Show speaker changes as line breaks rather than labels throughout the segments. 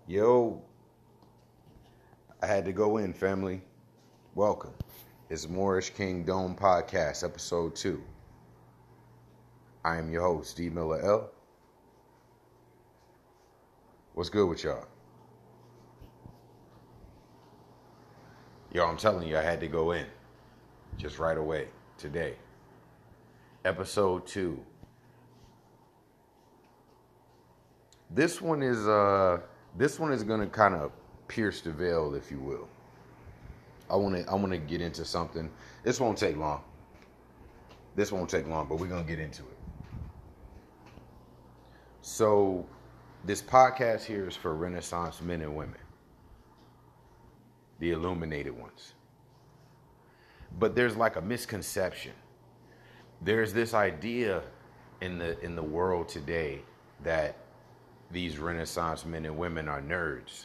Yo, I had to go in, family. Welcome. It's Moorish King Dome Podcast, Episode 2. I am your host, D. Miller L. What's good with y'all? Yo, I'm telling you, I had to go in. Just right away, today. Episode 2. This one is gonna kind of pierce the veil, if you will. I wanna get into something. This won't take long. But we're gonna get into it. So, this podcast here is for Renaissance men and women, the illuminated ones. But there's like a misconception. There's this idea in the world today that these Renaissance men and women are nerds.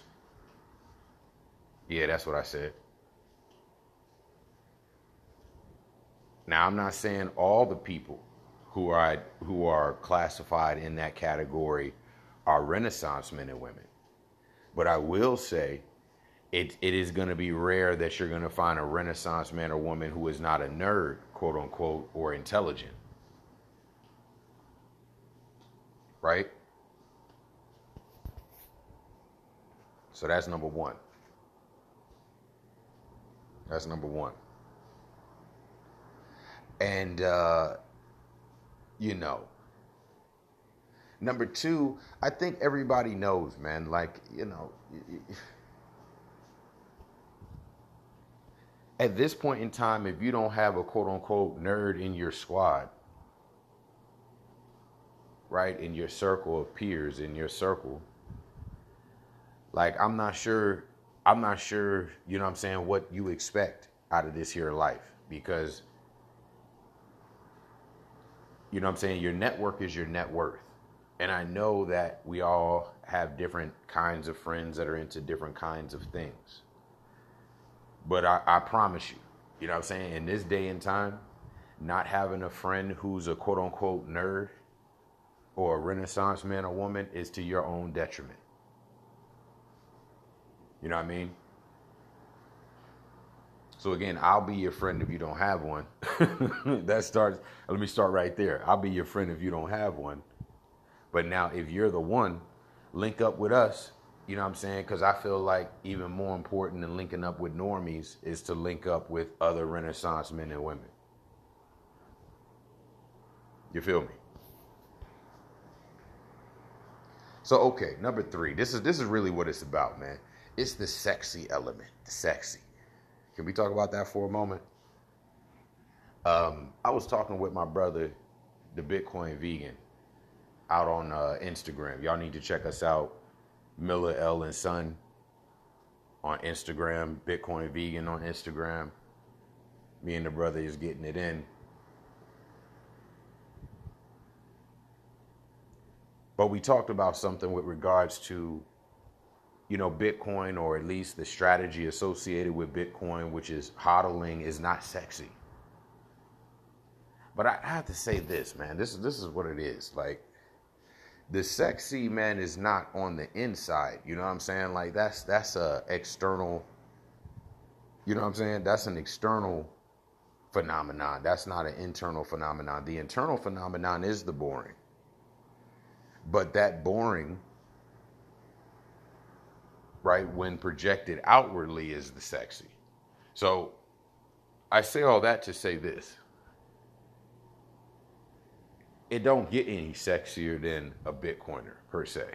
Yeah, that's what I said. Now, I'm not saying all the people who are classified in that category are Renaissance men and women. But I will say it is going to be rare that you're going to find a Renaissance man or woman who is not a nerd, quote unquote, or intelligent. Right? So that's number one. And, number two, I think everybody knows, man, at this point in time, if you don't have a quote unquote nerd in your squad, right, in your circle of peers, in your circle, like, I'm not sure, you know what I'm saying, what you expect out of this here life, because, you know what I'm saying, your network is your net worth. And I know that we all have different kinds of friends that are into different kinds of things. But I promise you, you know what I'm saying, in this day and time, not having a friend who's a quote unquote nerd or a Renaissance man or woman is to your own detriment. You know what I mean? So again, I'll be your friend if you don't have one. Let me start right there. I'll be your friend if you don't have one. But now if you're the one, link up with us. You know what I'm saying? Because I feel like even more important than linking up with normies is to link up with other Renaissance men and women. You feel me? So, okay, number 3. This is really what it's about, man. It's the sexy element, the sexy. Can we talk about that for a moment? I was talking with my brother, the Bitcoin Vegan, out on Instagram. Y'all need to check us out. Miller L and Son on Instagram, Bitcoin Vegan on Instagram. Me and the brother is getting it in. But we talked about something with regards to, Bitcoin, or at least the strategy associated with Bitcoin, which is hodling, is not sexy. But I have to say this, man. This is what it is. Like, the sexy, man, is not on the inside. You know what I'm saying? Like, that's a external, you know what I'm saying? That's an external phenomenon. That's not an internal phenomenon. The internal phenomenon is the boring. But that boring, right, when projected outwardly, is the sexy. So I say all that to say this. It don't get any sexier than a Bitcoiner, per se.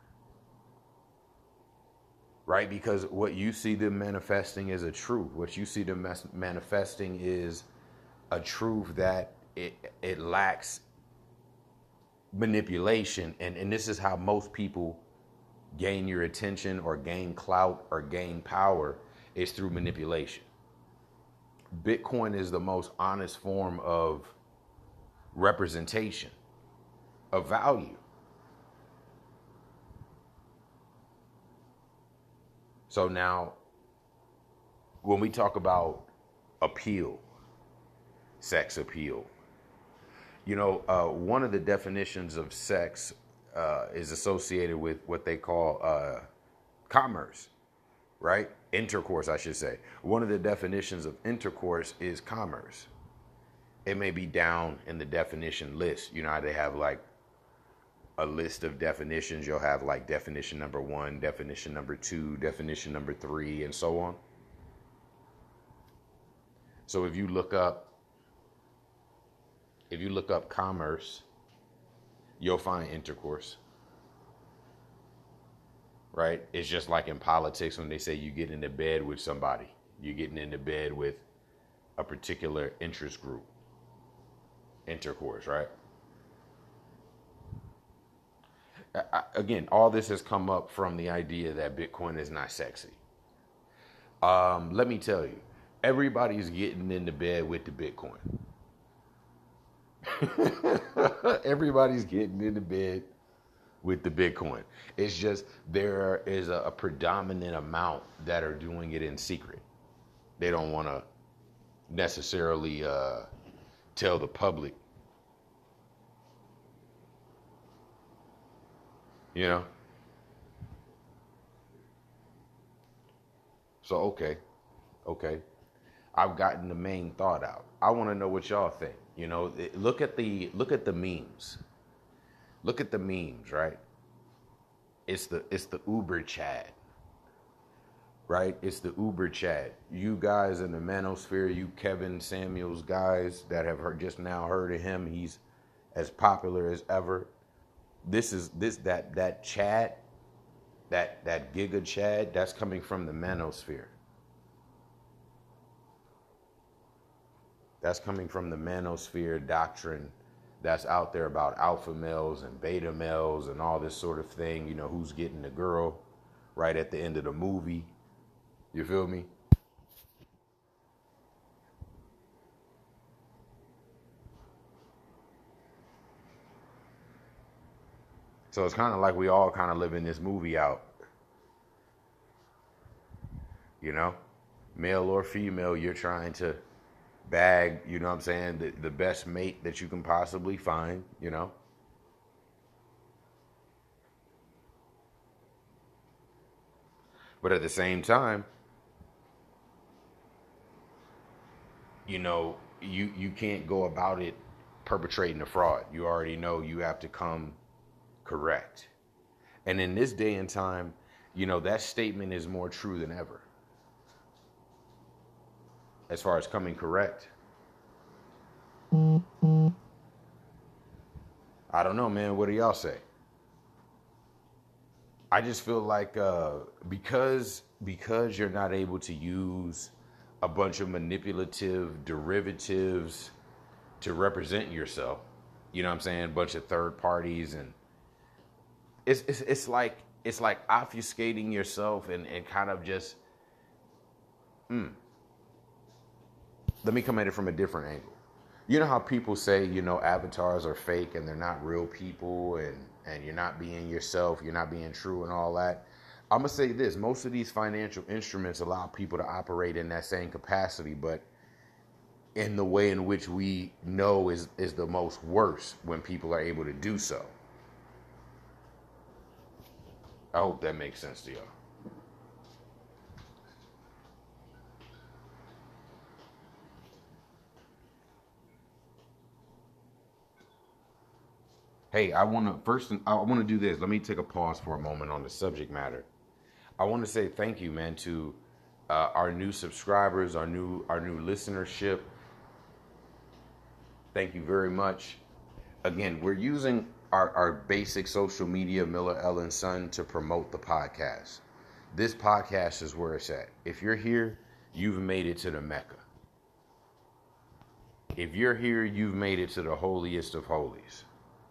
Right? Because what you see them manifesting is a truth. What you see them manifesting is a truth that it lacks manipulation. And this is how most people gain your attention or gain clout or gain power, is through manipulation. Bitcoin is the most honest form of representation of value. So now, when we talk about appeal, sex appeal, one of the definitions of sex is associated with what they call commerce, right? Intercourse, I should say. One of the definitions of intercourse is commerce. It may be down in the definition list. You know how they have like a list of definitions? You'll have like definition number 1, definition number 2, definition number 3, and so on. So if you look up commerce, you'll find intercourse. Right? It's just like in politics when they say you get into bed with somebody. You're getting into bed with a particular interest group. Intercourse, right? Again, all this has come up from the idea that Bitcoin is not sexy. Let me tell you, everybody's getting into bed with the Bitcoin. Everybody's getting into bed with the Bitcoin. It's just there is a predominant amount that are doing it in secret. They don't want to necessarily tell the public. You know? So, okay. I've gotten the main thought out. I want to know what y'all think. You know, look at the memes. Look at the memes, right? It's the Uber Chad, right? It's the Uber Chad. You guys in the manosphere, you Kevin Samuels guys that have just now heard of him, he's as popular as ever. That Chad, that Giga Chad, that's coming from the manosphere. That's coming from the manosphere doctrine that's out there about alpha males and beta males and all this sort of thing. You know, who's getting the girl right at the end of the movie. You feel me? So it's kind of like we all kind of living this movie out. You know, male or female, you're trying to bag, you know what I'm saying, the best mate that you can possibly find, you know. But at the same time, you know, you can't go about it perpetrating a fraud. You already know you have to come correct. And in this day and time, you know, that statement is more true than ever. As far as coming correct. I don't know, man. What do y'all say? I just feel like because you're not able to use a bunch of manipulative derivatives to represent yourself, you know what I'm saying? A bunch of third parties, and it's like obfuscating yourself and kind of just let me come at it from a different angle. You know how people say, you know, avatars are fake and they're not real people, and you're not being yourself, you're not being true and all that. I'm going to say this. Most of these financial instruments allow people to operate in that same capacity, but in the way in which we know is the most worst when people are able to do so. I hope that makes sense to y'all. Hey, I want to do this. Let me take a pause for a moment on the subject matter. I want to say thank you, man, to our new subscribers, our new listenership. Thank you very much. Again, we're using our basic social media, Miller Ellen Son, to promote the podcast. This podcast is where it's at. If you're here, you've made it to the Mecca. If you're here, you've made it to the holiest of holies.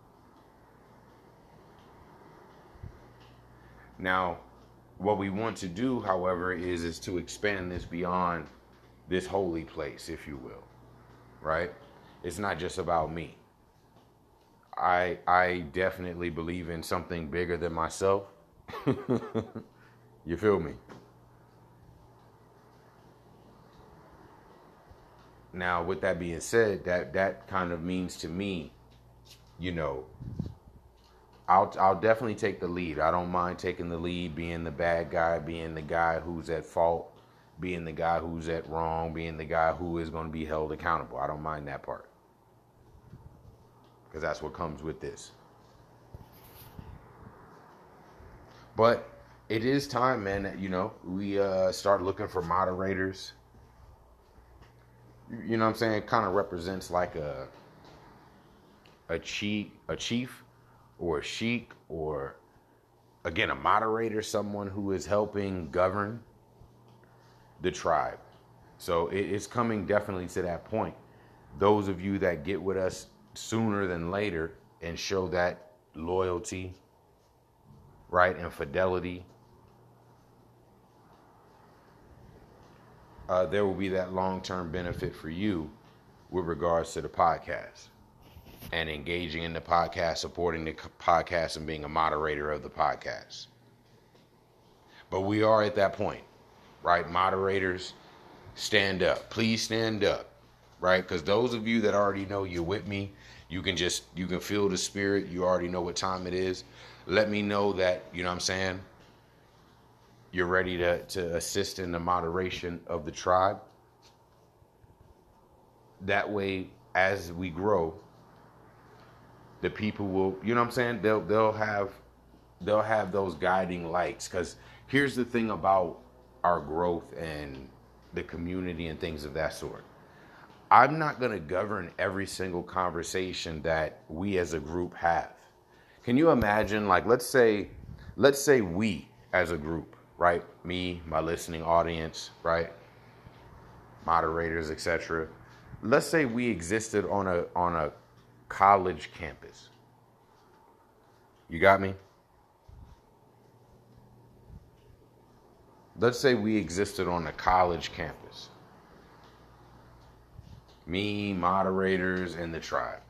Now, what we want to do, however, is to expand this beyond this holy place, if you will, right? It's not just about me. I definitely believe in something bigger than myself. You feel me? Now, with that being said, that kind of means to me, you know, I'll definitely take the lead. I don't mind taking the lead, being the bad guy, being the guy who's at fault, being the guy who's at wrong, being the guy who is going to be held accountable. I don't mind that part, because that's what comes with this. But it is time, man, that, we start looking for moderators. You know what I'm saying? It kind of represents like a chief or a sheik, or again, a moderator, someone who is helping govern the tribe. So it's coming definitely to that point. Those of you that get with us sooner than later and show that loyalty, right, and fidelity, there will be that long-term benefit for you with regards to the podcast and engaging in the podcast, supporting the podcast, and being a moderator of the podcast. But we are at that point, right? Moderators, stand up. Please stand up, right? Because those of you that already know you're with me, you can feel the spirit. You already know what time it is. Let me know that, you know what I'm saying, you're ready to assist in the moderation of the tribe. That way, as we grow, the people will, you know what I'm saying, they'll have those guiding lights. Because here's the thing about our growth and the community and things of that sort. I'm not going to govern every single conversation that we as a group have. Can you imagine, like, let's say we as a group, right? Me, my listening audience, right? Moderators, etc. Let's say we existed on a college campus. You got me? Let's say we existed on a college campus. Me, moderators, and the tribe.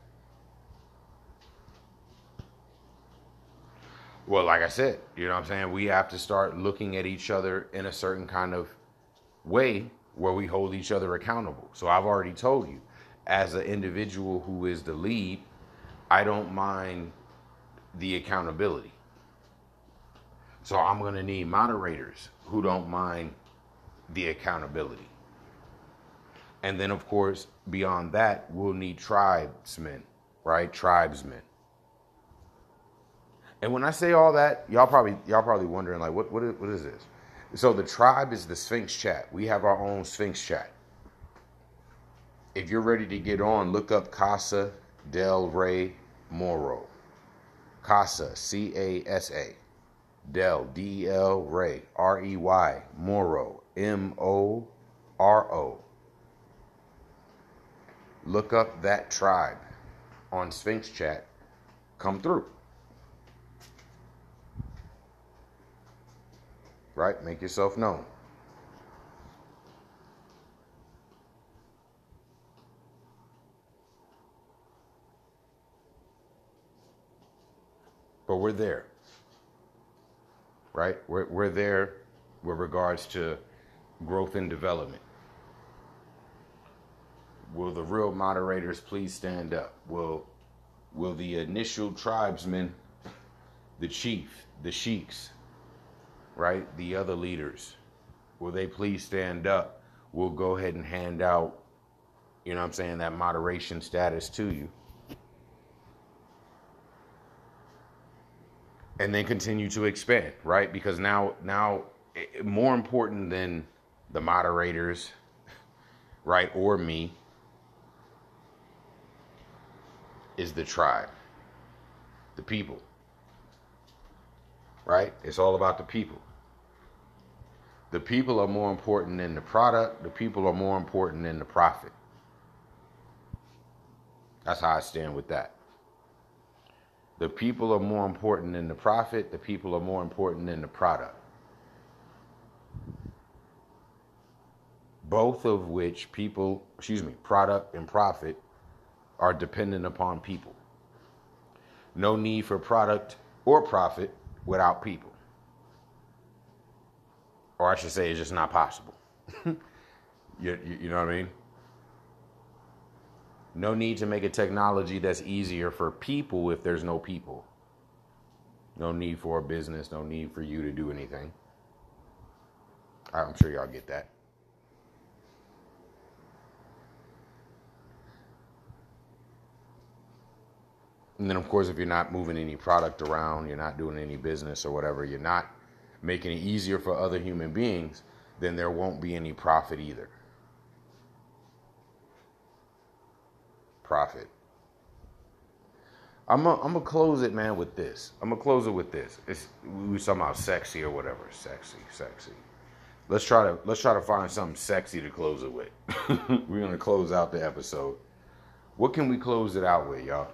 Well, like I said, you know what I'm saying? We have to start looking at each other in a certain kind of way where we hold each other accountable. So I've already told you, as an individual who is the lead, I don't mind the accountability. So I'm going to need moderators who don't mind the accountability. And then, of course, beyond that, we'll need tribesmen, right? Tribesmen. And when I say all that, y'all probably wondering, like, what is this? So the tribe is the Sphinx chat. We have our own Sphinx chat. If you're ready to get on, look up Casa Del Rey Moro. Casa, C-A-S-A. Del, D-E-L, Rey, R-E-Y, Moro, M-O-R-O. Look up that tribe on Sphinx chat. Come through. Right? Make yourself known. But we're there. Right? We're there with regards to growth and development. Will the real moderators please stand up? Will the initial tribesmen, the chief, the sheiks, right, the other leaders, will they please stand up? We'll go ahead and hand out, you know what I'm saying, that moderation status to you. And then continue to expand, right? Because now more important than the moderators, right, or me, is the tribe, the people, right? It's all about the people. The people are more important than the product. The people are more important than the profit. That's how I stand with that. The people are more important than the profit. The people are more important than the product. Both of which product and profit are dependent upon people. No need for product or profit without people. Or I should say, it's just not possible. You know what I mean? No need to make a technology that's easier for people if there's no people. No need for a business. No need for you to do anything. I'm sure y'all get that. And then, of course, if you're not moving any product around, you're not doing any business or whatever, you're not making it easier for other human beings, then there won't be any profit either. Profit. I'm gonna close it, man, with this. I'm gonna close it with this. We were talking about sexy or whatever. Sexy. Let's try to find something sexy to close it with. We're gonna close out the episode. What can we close it out with, y'all?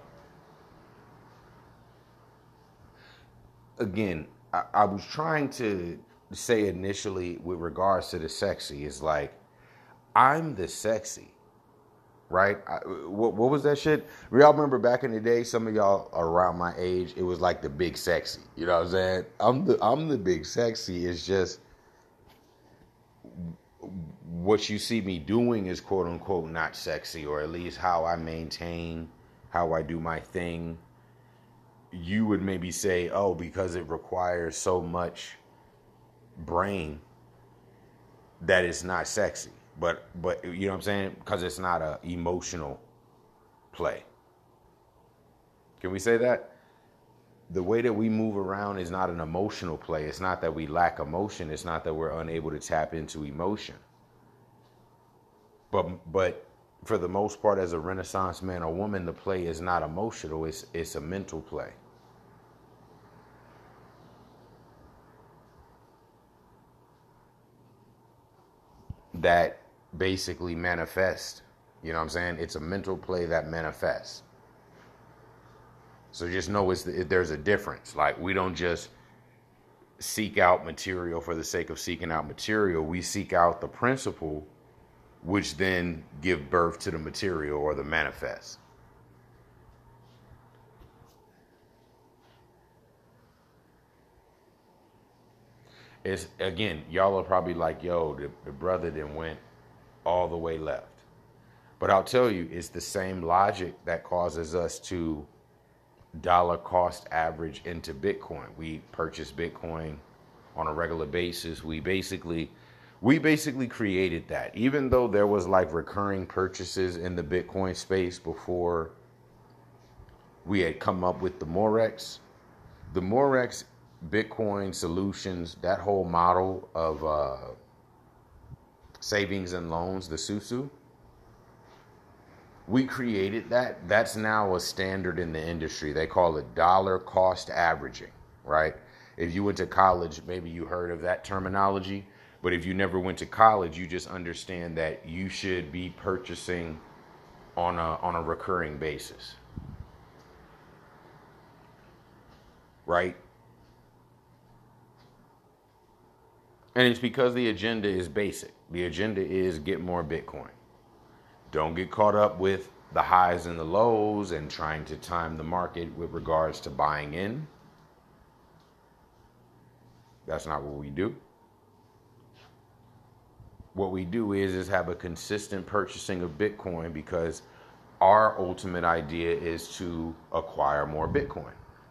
Again, I was trying to say initially with regards to the sexy is like, I'm the sexy, right? What was that shit? Y'all remember back in the day, some of y'all around my age, it was like the big sexy. You know what I'm saying? I'm the big sexy. It's just what you see me doing is quote unquote not sexy, or at least how I maintain, how I do my thing. You would maybe say, oh, because it requires so much brain that it's not sexy. But you know what I'm saying? Because it's not a emotional play. Can we say that? The way that we move around is not an emotional play. It's not that we lack emotion. It's not that we're unable to tap into emotion. But for the most part, as a Renaissance man or woman, the play is not emotional. It's a mental play. That basically manifests. You know what I'm saying? It's a mental play that manifests. So just know there's a difference. Like, we don't just seek out material for the sake of seeking out material. We seek out the principle, which then give birth to the material or the manifest. It's, again, y'all are probably like, yo, the brother then went all the way left. But I'll tell you, it's the same logic that causes us to dollar cost average into Bitcoin. We purchase Bitcoin on a regular basis. We basically created that. Even though there was like recurring purchases in the Bitcoin space before we had come up with the Morex Bitcoin solutions, that whole model of savings and loans, the SUSU, we created that. That's now a standard in the industry. They call it dollar cost averaging, right? If you went to college, maybe you heard of that terminology. But if you never went to college, you just understand that you should be purchasing on a recurring basis, right? And it's because the agenda is basic. The agenda is get more Bitcoin. Don't get caught up with the highs and the lows and trying to time the market with regards to buying in. That's not what we do. What we do is have a consistent purchasing of Bitcoin, because our ultimate idea is to acquire more Bitcoin.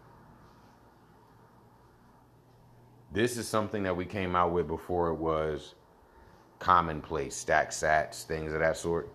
This is something that we came out with before it was commonplace, stack sats, things of that sort.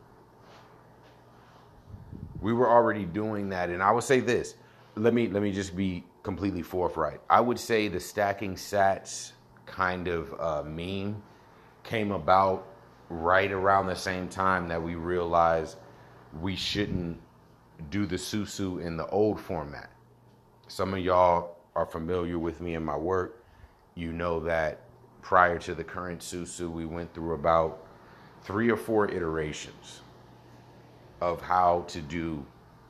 We were already doing that. And I would say this, let me just be completely forthright. I would say the stacking sats kind of meme came about right around the same time that we realized we shouldn't do the SUSU in the old format. Some of y'all are familiar with me in my work. You know that prior to the current SUSU, we went through about 3 or 4 iterations of how to do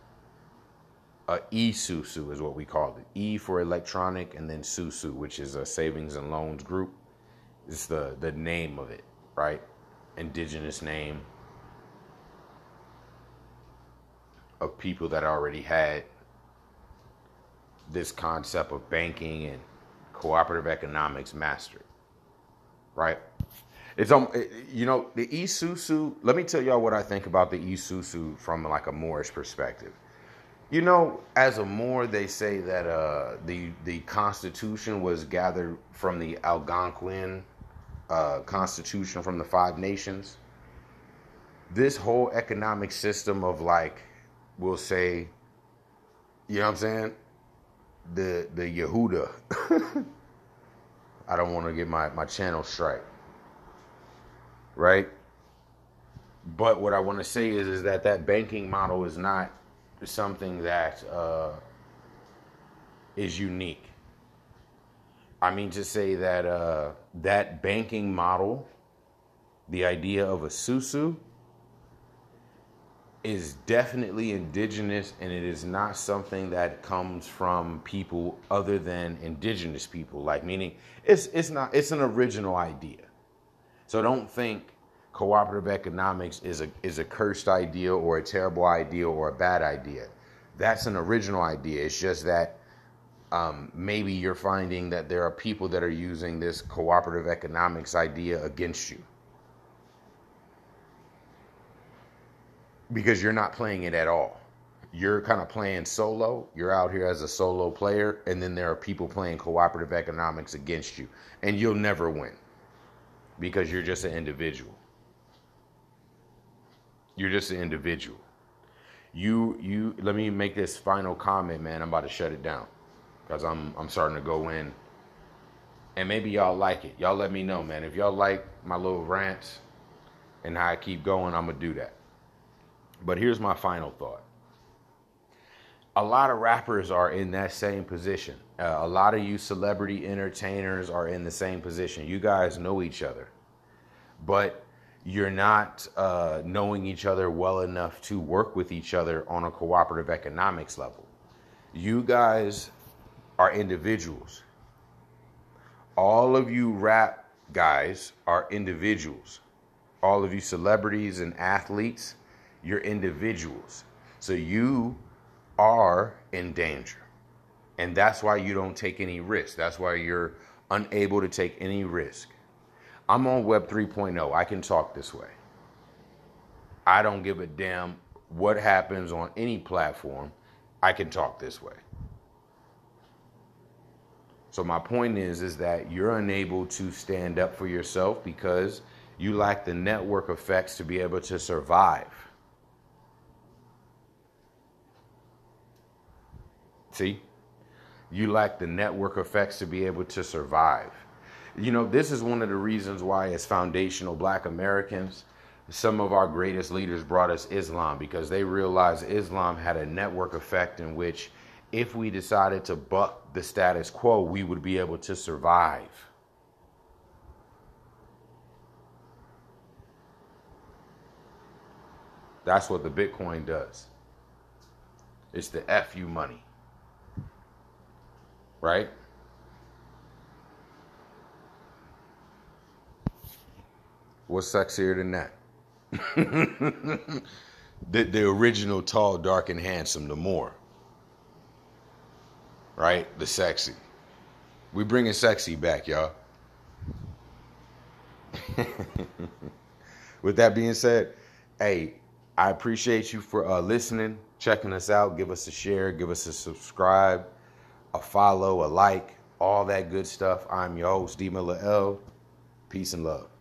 a e-SUSU is what we called it. E for electronic, and then SUSU, which is a savings and loans group. It's the name of it, right? Indigenous name of people that already had this concept of banking and cooperative economics mastered, right? It's you know, the e-SUSU. Let me tell y'all what I think about the e-SUSU from like a Moorish perspective. You know, as a Moor, they say that the Constitution was gathered from the Algonquin Constitution from the Five Nations. This whole economic system of, like, we'll say, you know what I'm saying? The Yehuda. I don't want to get my channel strike. Right? But what I want to say is that banking model is not something that is unique. I mean to say that that banking model, the idea of a susu, is definitely indigenous, and it is not something that comes from people other than indigenous people. Like, meaning it's an original idea. So don't think cooperative economics is a cursed idea or a terrible idea or a bad idea. That's an original idea. It's just that maybe you're finding that there are people that are using this cooperative economics idea against you, because you're not playing it at all. You're kind of playing solo. You're out here as a solo player, and then there are people playing cooperative economics against you, and you'll never win because you're just an individual. You're just an individual. You let me make this final comment, man. I'm about to shut it down because I'm starting to go in, and maybe y'all like it. Y'all let me know, man. If y'all like my little rants and how I keep going, I'm gonna do that. But here's my final thought. A lot of rappers are in that same position. A lot of you celebrity entertainers are in the same position. You guys know each other, but you're not knowing each other well enough to work with each other on a cooperative economics level. You guys are individuals. All of you rap guys are individuals. All of you celebrities and athletes, you're individuals. So you are in danger. And that's why you don't take any risk. That's why you're unable to take any risk. I'm on Web 3.0. I can talk this way. I don't give a damn what happens on any platform. I can talk this way. So my point is that you're unable to stand up for yourself because you lack the network effects to be able to survive. See? You lack the network effects to be able to survive. You know, this is one of the reasons why, as foundational Black Americans, some of our greatest leaders brought us Islam, because they realized Islam had a network effect in which if we decided to buck the status quo, we would be able to survive. That's what the Bitcoin does. It's the FU money. Right? What's sexier than that? the original tall, dark, and handsome, the Moor. Right? The sexy. We bringing sexy back, y'all. With that being said, hey, I appreciate you for listening, checking us out. Give us a share, give us a subscribe, a follow, a like, all that good stuff. I'm your host, D Miller L. Peace and love.